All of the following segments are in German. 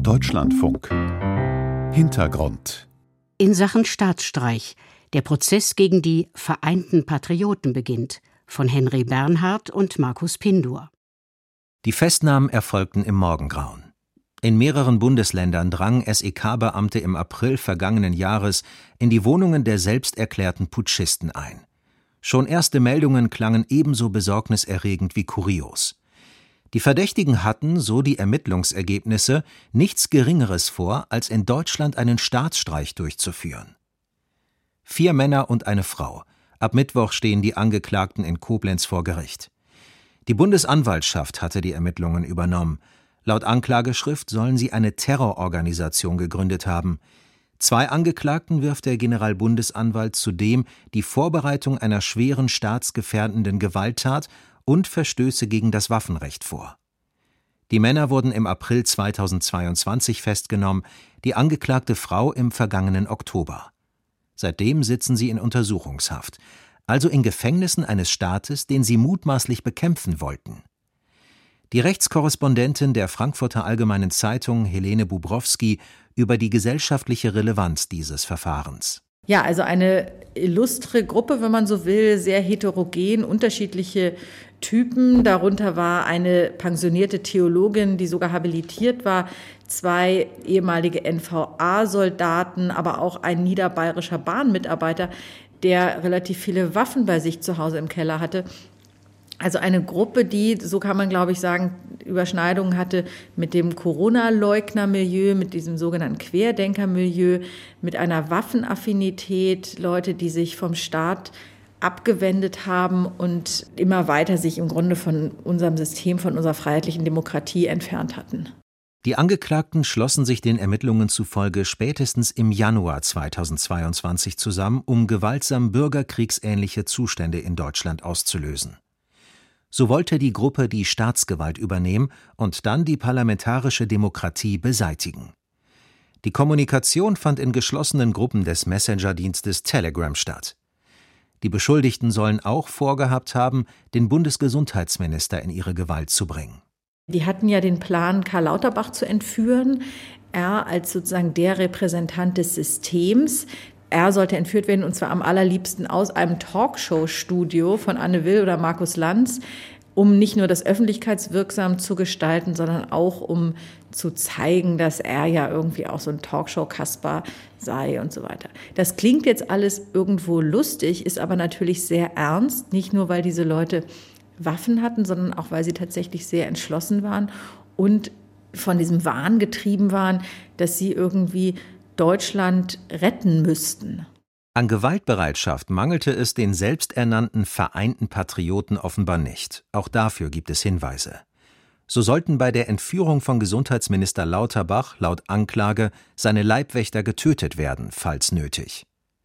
Deutschlandfunk. Hintergrund. In Sachen Staatsstreich. Der Prozess gegen die Vereinten Patrioten beginnt. Von Henry Bernhard und Markus Pindur. Die Festnahmen erfolgten im Morgengrauen. In mehreren Bundesländern drangen SEK-Beamte im April vergangenen Jahres in die Wohnungen der selbsterklärten Putschisten ein. Schon erste Meldungen klangen ebenso besorgniserregend wie kurios. Die Verdächtigen hatten, so die Ermittlungsergebnisse, nichts Geringeres vor, als in Deutschland einen Staatsstreich durchzuführen. 4 Männer und eine Frau. Ab Mittwoch stehen die Angeklagten in Koblenz vor Gericht. Die Bundesanwaltschaft hatte die Ermittlungen übernommen. Laut Anklageschrift sollen sie eine Terrororganisation gegründet haben. 2 Angeklagten wirft der Generalbundesanwalt zudem die Vorbereitung einer schweren staatsgefährdenden Gewalttat und Verstöße gegen das Waffenrecht vor. Die Männer wurden im April 2022 festgenommen, die angeklagte Frau im vergangenen Oktober. Seitdem sitzen sie in Untersuchungshaft, also in Gefängnissen eines Staates, den sie mutmaßlich bekämpfen wollten. Die Rechtskorrespondentin der Frankfurter Allgemeinen Zeitung, Helene Bubrowski, über die gesellschaftliche Relevanz dieses Verfahrens. Ja, also eine illustre Gruppe, wenn man so will, sehr heterogen, unterschiedliche Typen. Darunter war eine pensionierte Theologin, die sogar habilitiert war, 2 ehemalige NVA-Soldaten, aber auch ein niederbayerischer Bahnmitarbeiter, der relativ viele Waffen bei sich zu Hause im Keller hatte. Also eine Gruppe, die, so kann man glaube ich sagen, Überschneidungen hatte mit dem Corona-Leugner-Milieu, mit diesem sogenannten Querdenker-Milieu, mit einer Waffenaffinität, Leute, die sich vom Staat abgewendet haben und immer weiter sich im Grunde von unserem System, von unserer freiheitlichen Demokratie entfernt hatten. Die Angeklagten schlossen sich den Ermittlungen zufolge spätestens im Januar 2022 zusammen, um gewaltsam bürgerkriegsähnliche Zustände in Deutschland auszulösen. So wollte die Gruppe die Staatsgewalt übernehmen und dann die parlamentarische Demokratie beseitigen. Die Kommunikation fand in geschlossenen Gruppen des Messenger-Dienstes Telegram statt. Die Beschuldigten sollen auch vorgehabt haben, den Bundesgesundheitsminister in ihre Gewalt zu bringen. Die hatten ja den Plan, Karl Lauterbach zu entführen. Er als sozusagen der Repräsentant des Systems. Er sollte entführt werden, und zwar am allerliebsten aus einem Talkshow-Studio von Anne Will oder Markus Lanz, um nicht nur das öffentlichkeitswirksam zu gestalten, sondern auch um zu zeigen, dass er ja irgendwie auch so ein Talkshow-Kasper sei und so weiter. Das klingt jetzt alles irgendwo lustig, ist aber natürlich sehr ernst, nicht nur, weil diese Leute Waffen hatten, sondern auch, weil sie tatsächlich sehr entschlossen waren und von diesem Wahn getrieben waren, dass sie irgendwie Deutschland retten müssten. An Gewaltbereitschaft mangelte es den selbsternannten Vereinten Patrioten offenbar nicht. Auch dafür gibt es Hinweise. So sollten bei der Entführung von Gesundheitsminister Lauterbach laut Anklage seine Leibwächter getötet werden, falls nötig.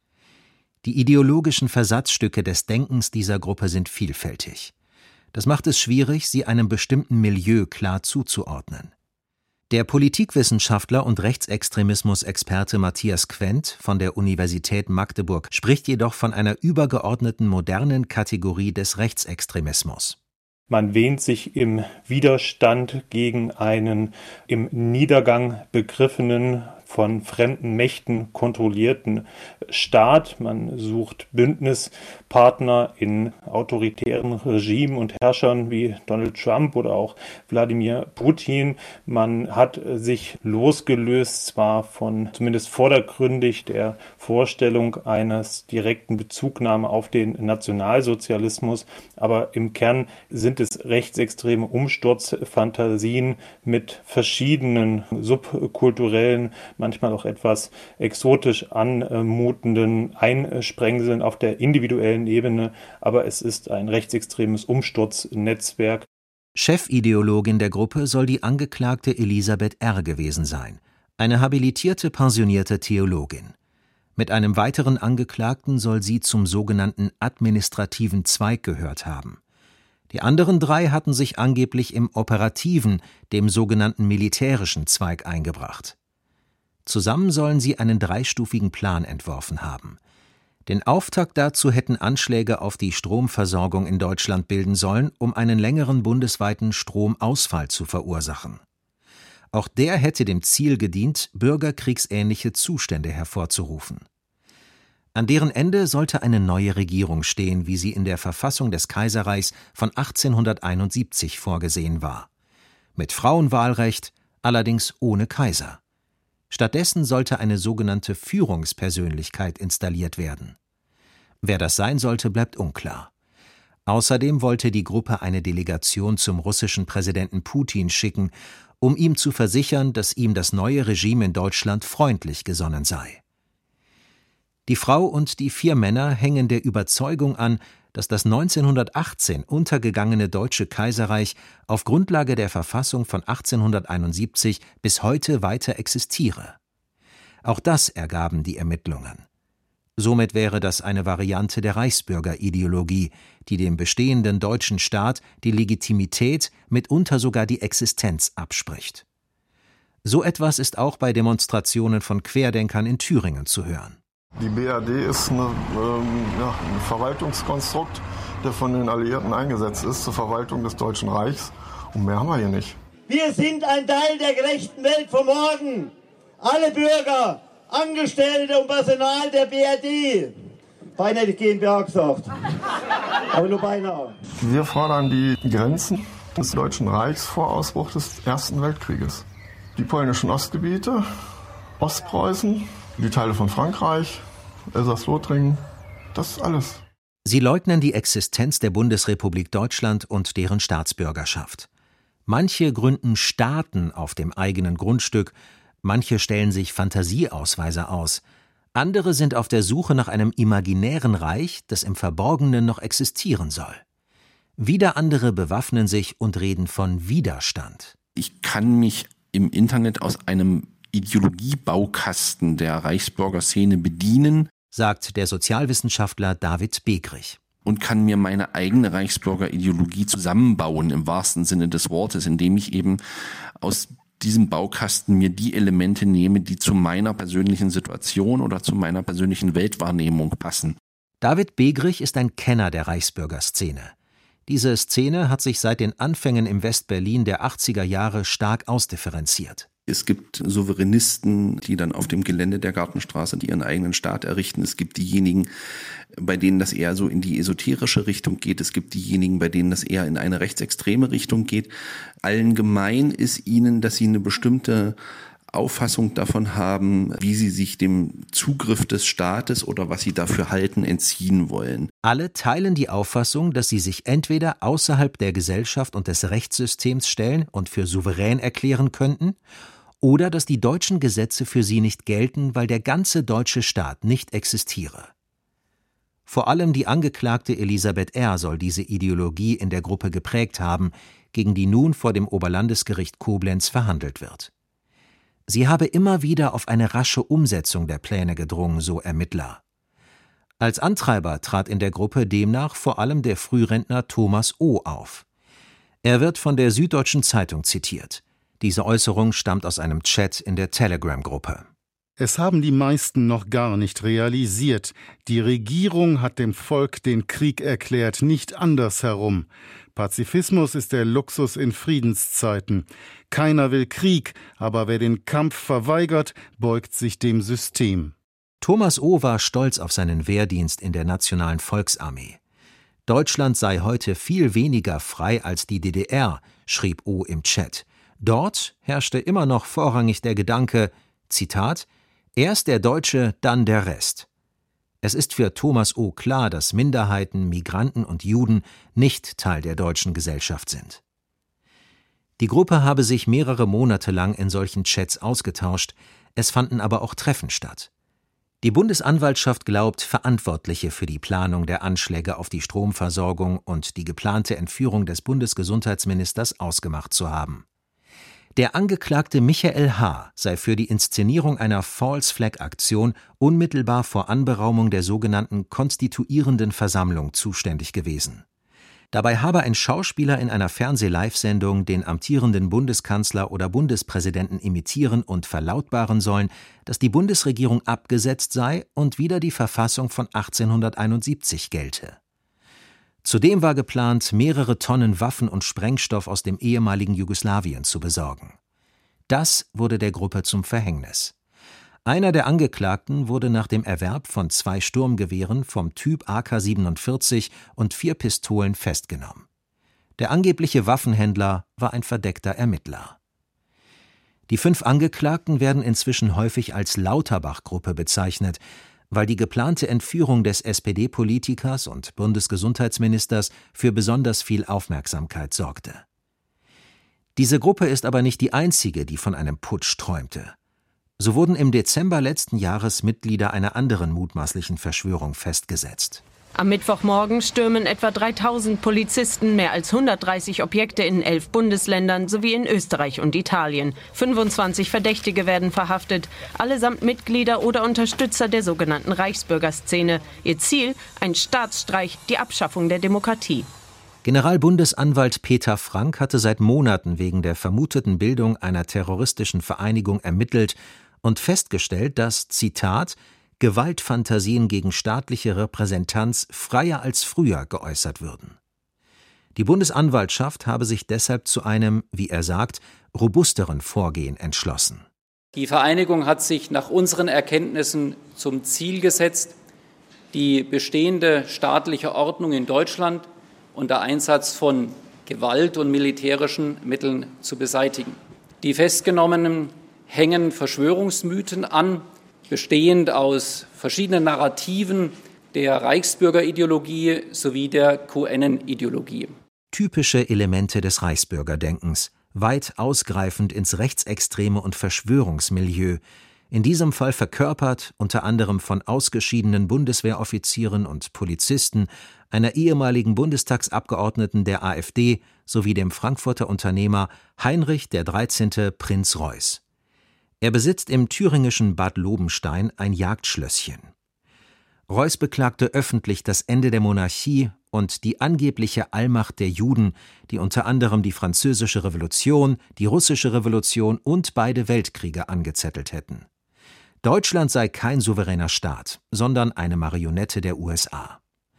Die ideologischen Versatzstücke des Denkens dieser Gruppe sind vielfältig. Das macht es schwierig, sie einem bestimmten Milieu klar zuzuordnen. Der Politikwissenschaftler und Rechtsextremismus-Experte Matthias Quent von der Universität Magdeburg spricht jedoch von einer übergeordneten modernen Kategorie des Rechtsextremismus. Man wähnt sich im Widerstand gegen einen im Niedergang begriffenen, von fremden Mächten kontrollierten Staat. Man sucht Bündnispartner in autoritären Regimen und Herrschern wie Donald Trump oder auch Wladimir Putin. Man hat sich losgelöst, zwar von zumindest vordergründig der Vorstellung eines direkten Bezugnahme auf den Nationalsozialismus, aber im Kern sind es rechtsextreme Umsturzfantasien mit verschiedenen subkulturellen, manchmal auch etwas exotisch anmutenden Einsprengseln auf der individuellen Ebene, aber es ist ein rechtsextremes Umsturznetzwerk. Chefideologin der Gruppe soll die Angeklagte Elisabeth R. gewesen sein, eine habilitierte pensionierte Theologin. Mit einem weiteren Angeklagten soll sie zum sogenannten administrativen Zweig gehört haben. Die anderen 3 hatten sich angeblich im operativen, dem sogenannten militärischen Zweig eingebracht. Zusammen sollen sie einen 3-stufigen Plan entworfen haben. Den Auftakt dazu hätten Anschläge auf die Stromversorgung in Deutschland bilden sollen, um einen längeren bundesweiten Stromausfall zu verursachen. Auch der hätte dem Ziel gedient, bürgerkriegsähnliche Zustände hervorzurufen. An deren Ende sollte eine neue Regierung stehen, wie sie in der Verfassung des Kaiserreichs von 1871 vorgesehen war. Mit Frauenwahlrecht, allerdings ohne Kaiser. Stattdessen sollte eine sogenannte Führungspersönlichkeit installiert werden. Wer das sein sollte, bleibt unklar. Außerdem wollte die Gruppe eine Delegation zum russischen Präsidenten Putin schicken, um ihm zu versichern, dass ihm das neue Regime in Deutschland freundlich gesonnen sei. Die Frau und die 4 Männer hängen der Überzeugung an, dass das 1918 untergegangene Deutsche Kaiserreich auf Grundlage der Verfassung von 1871 bis heute weiter existiere. Auch das ergaben die Ermittlungen. Somit wäre das eine Variante der Reichsbürgerideologie, die dem bestehenden deutschen Staat die Legitimität, mitunter sogar die Existenz abspricht. So etwas ist auch bei Demonstrationen von Querdenkern in Thüringen zu hören. Die BRD ist ein Verwaltungskonstrukt, der von den Alliierten eingesetzt ist zur Verwaltung des Deutschen Reichs. Und mehr haben wir hier nicht. Wir sind ein Teil der gerechten Welt von morgen. Alle Bürger, Angestellte und Personal der BRD. Beinahe hätte ich GmbH gesagt. Aber nur beinahe. Wir fordern die Grenzen des Deutschen Reichs vor Ausbruch des Ersten Weltkrieges. Die polnischen Ostgebiete, Ostpreußen, die Teile von Frankreich, Elsass-Lothringen, das alles. Sie leugnen die Existenz der Bundesrepublik Deutschland und deren Staatsbürgerschaft. Manche gründen Staaten auf dem eigenen Grundstück, manche stellen sich Fantasieausweise aus, andere sind auf der Suche nach einem imaginären Reich, das im Verborgenen noch existieren soll. Wieder andere bewaffnen sich und reden von Widerstand. Ich kann mich im Internet aus einem Ideologiebaukasten der Reichsbürgerszene bedienen, sagt der Sozialwissenschaftler David Begrich. Und kann mir meine eigene Reichsbürgerideologie zusammenbauen, im wahrsten Sinne des Wortes, indem ich eben aus diesem Baukasten mir die Elemente nehme, die zu meiner persönlichen Situation oder zu meiner persönlichen Weltwahrnehmung passen. David Begrich ist ein Kenner der Reichsbürgerszene. Diese Szene hat sich seit den Anfängen im Westberlin der 80er Jahre stark ausdifferenziert. Es gibt Souveränisten, die dann auf dem Gelände der Gartenstraße ihren eigenen Staat errichten. Es gibt diejenigen, bei denen das eher so in die esoterische Richtung geht. Es gibt diejenigen, bei denen das eher in eine rechtsextreme Richtung geht. Allen gemein ist ihnen, dass sie eine bestimmte Auffassung davon haben, wie sie sich dem Zugriff des Staates oder was sie dafür halten, entziehen wollen. Alle teilen die Auffassung, dass sie sich entweder außerhalb der Gesellschaft und des Rechtssystems stellen und für souverän erklären könnten, oder dass die deutschen Gesetze für sie nicht gelten, weil der ganze deutsche Staat nicht existiere. Vor allem die Angeklagte Elisabeth R. soll diese Ideologie in der Gruppe geprägt haben, gegen die nun vor dem Oberlandesgericht Koblenz verhandelt wird. Sie habe immer wieder auf eine rasche Umsetzung der Pläne gedrungen, so Ermittler. Als Antreiber trat in der Gruppe demnach vor allem der Frührentner Thomas O. auf. Er wird von der Süddeutschen Zeitung zitiert. Diese Äußerung stammt aus einem Chat in der Telegram-Gruppe. Es haben die meisten noch gar nicht realisiert. Die Regierung hat dem Volk den Krieg erklärt, nicht andersherum. Pazifismus ist der Luxus in Friedenszeiten. Keiner will Krieg, aber wer den Kampf verweigert, beugt sich dem System. Thomas O. war stolz auf seinen Wehrdienst in der Nationalen Volksarmee. Deutschland sei heute viel weniger frei als die DDR, schrieb O. im Chat. Dort herrschte immer noch vorrangig der Gedanke, Zitat, erst der Deutsche, dann der Rest. Es ist für Thomas O. klar, dass Minderheiten, Migranten und Juden nicht Teil der deutschen Gesellschaft sind. Die Gruppe habe sich mehrere Monate lang in solchen Chats ausgetauscht, es fanden aber auch Treffen statt. Die Bundesanwaltschaft glaubt, Verantwortliche für die Planung der Anschläge auf die Stromversorgung und die geplante Entführung des Bundesgesundheitsministers ausgemacht zu haben. Der Angeklagte Michael H. sei für die Inszenierung einer False-Flag-Aktion unmittelbar vor Anberaumung der sogenannten konstituierenden Versammlung zuständig gewesen. Dabei habe ein Schauspieler in einer Fernseh-Live-Sendung den amtierenden Bundeskanzler oder Bundespräsidenten imitieren und verlautbaren sollen, dass die Bundesregierung abgesetzt sei und wieder die Verfassung von 1871 gelte. Zudem war geplant, mehrere Tonnen Waffen und Sprengstoff aus dem ehemaligen Jugoslawien zu besorgen. Das wurde der Gruppe zum Verhängnis. Einer der Angeklagten wurde nach dem Erwerb von 2 Sturmgewehren vom Typ AK-47 und 4 Pistolen festgenommen. Der angebliche Waffenhändler war ein verdeckter Ermittler. Die 5 Angeklagten werden inzwischen häufig als Lauterbach-Gruppe bezeichnet, weil die geplante Entführung des SPD-Politikers und Bundesgesundheitsministers für besonders viel Aufmerksamkeit sorgte. Diese Gruppe ist aber nicht die einzige, die von einem Putsch träumte. So wurden im Dezember letzten Jahres Mitglieder einer anderen mutmaßlichen Verschwörung festgesetzt. Am Mittwochmorgen stürmen etwa 3000 Polizisten mehr als 130 Objekte in 11 Bundesländern sowie in Österreich und Italien. 25 Verdächtige werden verhaftet, allesamt Mitglieder oder Unterstützer der sogenannten Reichsbürgerszene. Ihr Ziel: ein Staatsstreich, die Abschaffung der Demokratie. Generalbundesanwalt Peter Frank hatte seit Monaten wegen der vermuteten Bildung einer terroristischen Vereinigung ermittelt und festgestellt, dass, Zitat, Gewaltfantasien gegen staatliche Repräsentanz freier als früher geäußert würden. Die Bundesanwaltschaft habe sich deshalb zu einem, wie er sagt, robusteren Vorgehen entschlossen. Die Vereinigung hat sich nach unseren Erkenntnissen zum Ziel gesetzt, die bestehende staatliche Ordnung in Deutschland unter Einsatz von Gewalt und militärischen Mitteln zu beseitigen. Die Festgenommenen hängen Verschwörungsmythen an, bestehend aus verschiedenen Narrativen der Reichsbürgerideologie sowie der QN-Ideologie. Typische Elemente des Reichsbürgerdenkens, weit ausgreifend ins rechtsextreme und Verschwörungsmilieu, in diesem Fall verkörpert, unter anderem von ausgeschiedenen Bundeswehroffizieren und Polizisten, einer ehemaligen Bundestagsabgeordneten der AfD sowie dem Frankfurter Unternehmer Heinrich der 13. Prinz Reuß. Er besitzt im thüringischen Bad Lobenstein ein Jagdschlösschen. Reuß beklagte öffentlich das Ende der Monarchie und die angebliche Allmacht der Juden, die unter anderem die Französische Revolution, die Russische Revolution und beide Weltkriege angezettelt hätten. Deutschland sei kein souveräner Staat, sondern eine Marionette der USA.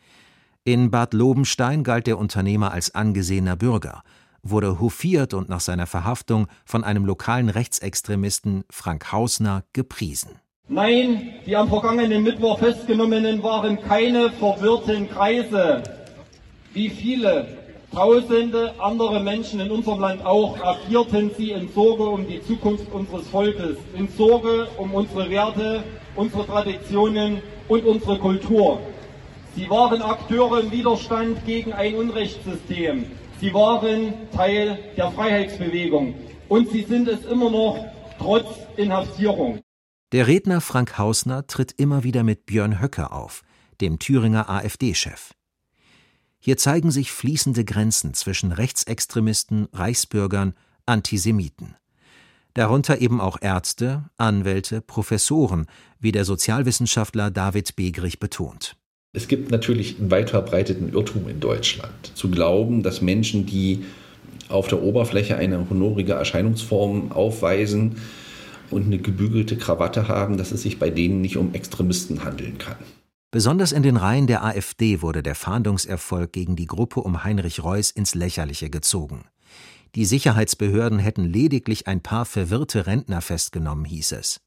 In Bad Lobenstein galt der Unternehmer als angesehener Bürger, wurde hofiert und nach seiner Verhaftung von einem lokalen Rechtsextremisten, Frank Hausner, gepriesen. Nein, die am vergangenen Mittwoch Festgenommenen waren keine verwirrten Kreise. Wie viele Tausende andere Menschen in unserem Land auch agierten sie in Sorge um die Zukunft unseres Volkes, in Sorge um unsere Werte, unsere Traditionen und unsere Kultur. Sie waren Akteure im Widerstand gegen ein Unrechtssystem. Sie waren Teil der Freiheitsbewegung und sie sind es immer noch, trotz Inhaftierung. Der Redner Frank Hausner tritt immer wieder mit Björn Höcke auf, dem Thüringer AfD-Chef. Hier zeigen sich fließende Grenzen zwischen Rechtsextremisten, Reichsbürgern, Antisemiten. Darunter eben auch Ärzte, Anwälte, Professoren, wie der Sozialwissenschaftler David Begrich betont. Es gibt natürlich einen weit verbreiteten Irrtum in Deutschland, zu glauben, dass Menschen, die auf der Oberfläche eine honorige Erscheinungsform aufweisen und eine gebügelte Krawatte haben, dass es sich bei denen nicht um Extremisten handeln kann. Besonders in den Reihen der AfD wurde der Fahndungserfolg gegen die Gruppe um Heinrich Reuß ins Lächerliche gezogen. Die Sicherheitsbehörden hätten lediglich ein paar verwirrte Rentner festgenommen, hieß es.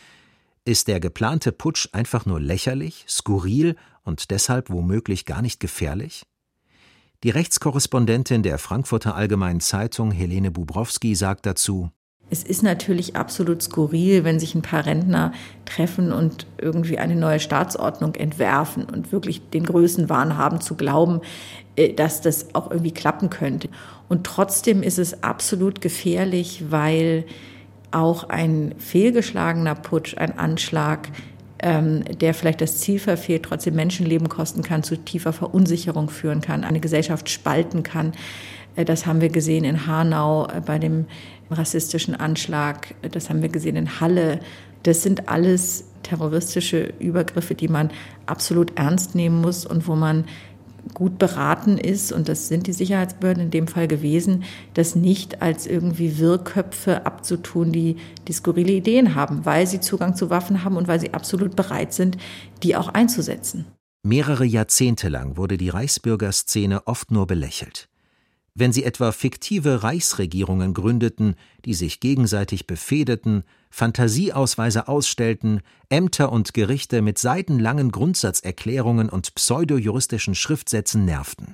Ist der geplante Putsch einfach nur lächerlich, skurril und deshalb womöglich gar nicht gefährlich? Die Rechtskorrespondentin der Frankfurter Allgemeinen Zeitung, Helene Bubrowski, sagt dazu: Es ist natürlich absolut skurril, wenn sich ein paar Rentner treffen und irgendwie eine neue Staatsordnung entwerfen und wirklich den Größenwahn haben zu glauben, dass das auch irgendwie klappen könnte. Und trotzdem ist es absolut gefährlich, weil auch ein fehlgeschlagener Putsch, ein Anschlag, der vielleicht das Ziel verfehlt, trotzdem Menschenleben kosten kann, zu tiefer Verunsicherung führen kann, eine Gesellschaft spalten kann. Das haben wir gesehen in Hanau bei dem rassistischen Anschlag, das haben wir gesehen in Halle. Das sind alles terroristische Übergriffe, die man absolut ernst nehmen muss und wo man gut beraten ist, und das sind die Sicherheitsbehörden in dem Fall gewesen, das nicht als irgendwie Wirrköpfe abzutun, die skurrile Ideen haben, weil sie Zugang zu Waffen haben und weil sie absolut bereit sind, die auch einzusetzen. Mehrere Jahrzehnte lang wurde die Reichsbürgerszene oft nur belächelt. Wenn sie etwa fiktive Reichsregierungen gründeten, die sich gegenseitig befehdeten, Fantasieausweise ausstellten, Ämter und Gerichte mit seitenlangen Grundsatzerklärungen und pseudojuristischen Schriftsätzen nervten.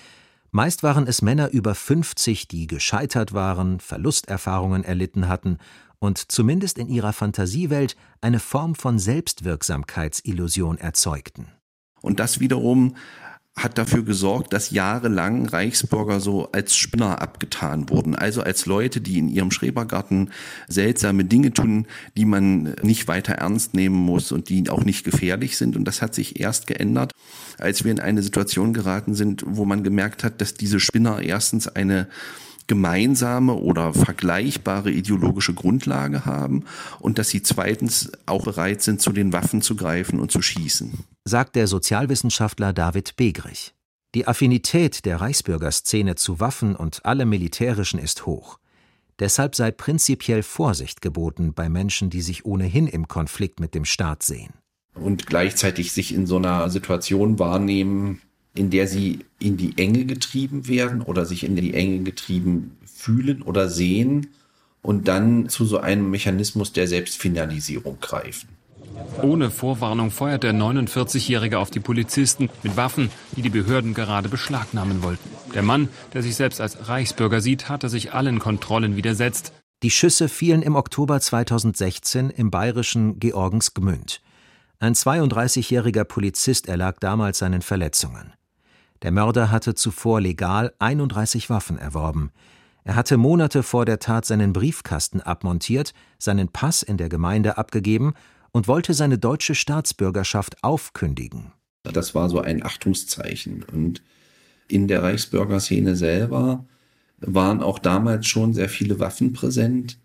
Meist waren es Männer über 50, die gescheitert waren, Verlusterfahrungen erlitten hatten und zumindest in ihrer Fantasiewelt eine Form von Selbstwirksamkeitsillusion erzeugten. Und das wiederum hat dafür gesorgt, dass jahrelang Reichsbürger so als Spinner abgetan wurden. Also als Leute, die in ihrem Schrebergarten seltsame Dinge tun, die man nicht weiter ernst nehmen muss und die auch nicht gefährlich sind. Und das hat sich erst geändert, als wir in eine Situation geraten sind, wo man gemerkt hat, dass diese Spinner erstens eine gemeinsame oder vergleichbare ideologische Grundlage haben und dass sie zweitens auch bereit sind, zu den Waffen zu greifen und zu schießen, sagt der Sozialwissenschaftler David Begrich. Die Affinität der Reichsbürgerszene zu Waffen und allem Militärischen ist hoch. Deshalb sei prinzipiell Vorsicht geboten bei Menschen, die sich ohnehin im Konflikt mit dem Staat sehen. Und gleichzeitig sich in so einer Situation wahrnehmen, in der sie in die Enge getrieben werden oder sich in die Enge getrieben fühlen oder sehen und dann zu so einem Mechanismus der Selbstfinalisierung greifen. Ohne Vorwarnung feuert der 49-Jährige auf die Polizisten mit Waffen, die die Behörden gerade beschlagnahmen wollten. Der Mann, der sich selbst als Reichsbürger sieht, hatte sich allen Kontrollen widersetzt. Die Schüsse fielen im Oktober 2016 im bayerischen Georgensgmünd. Ein 32-jähriger Polizist erlag damals seinen Verletzungen. Der Mörder hatte zuvor legal 31 Waffen erworben. Er hatte Monate vor der Tat seinen Briefkasten abmontiert, seinen Pass in der Gemeinde abgegeben und wollte seine deutsche Staatsbürgerschaft aufkündigen. Das war so ein Achtungszeichen. Und in der Reichsbürgerszene selber waren auch damals schon sehr viele Waffen präsent.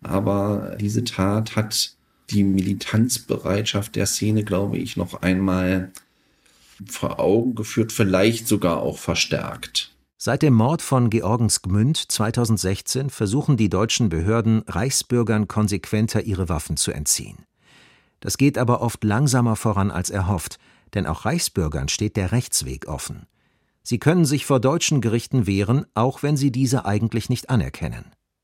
Aber diese Tat hat die Militanzbereitschaft der Szene, glaube ich, noch einmal vor Augen geführt, vielleicht sogar auch verstärkt. Seit dem Mord von Georgensgmünd 2016 versuchen die deutschen Behörden, Reichsbürgern konsequenter ihre Waffen zu entziehen. Das geht aber oft langsamer voran als erhofft, denn auch Reichsbürgern steht der Rechtsweg offen. Sie können sich vor deutschen Gerichten wehren, auch wenn sie diese eigentlich nicht anerkennen.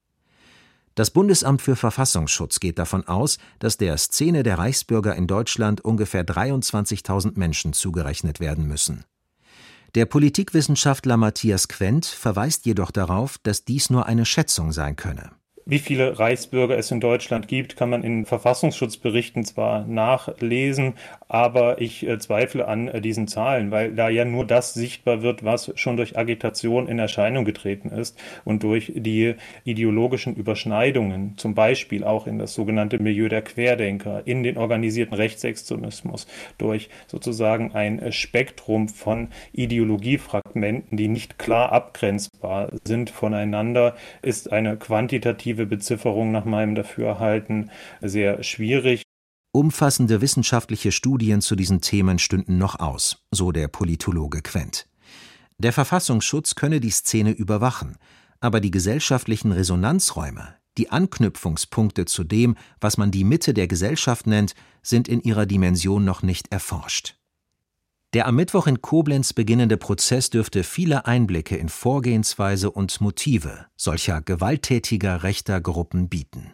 Das Bundesamt für Verfassungsschutz geht davon aus, dass der Szene der Reichsbürger in Deutschland ungefähr 23.000 Menschen zugerechnet werden müssen. Der Politikwissenschaftler Matthias Quent verweist jedoch darauf, dass dies nur eine Schätzung sein könne. Wie viele Reichsbürger es in Deutschland gibt, kann man in Verfassungsschutzberichten zwar nachlesen, aber ich zweifle an diesen Zahlen, weil da ja nur das sichtbar wird, was schon durch Agitation in Erscheinung getreten ist und durch die ideologischen Überschneidungen, zum Beispiel auch in das sogenannte Milieu der Querdenker, in den organisierten Rechtsextremismus, durch sozusagen ein Spektrum von Ideologiefragmenten, die nicht klar abgrenzbar sind voneinander, ist eine quantitative Bezifferung nach meinem Dafürhalten sehr schwierig. Umfassende wissenschaftliche Studien zu diesen Themen stünden noch aus, so der Politologe Quent. Der Verfassungsschutz könne die Szene überwachen, aber die gesellschaftlichen Resonanzräume, die Anknüpfungspunkte zu dem, was man die Mitte der Gesellschaft nennt, sind in ihrer Dimension noch nicht erforscht. Der am Mittwoch in Koblenz beginnende Prozess dürfte viele Einblicke in Vorgehensweise und Motive solcher gewalttätiger rechter Gruppen bieten.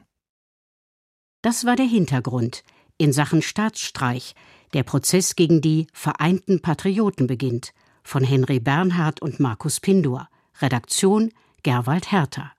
Das war der Hintergrund in Sachen Staatsstreich. Der Prozess gegen die Vereinten Patrioten beginnt. Von Henry Bernhard und Markus Pindur. Redaktion Gerwald Herter.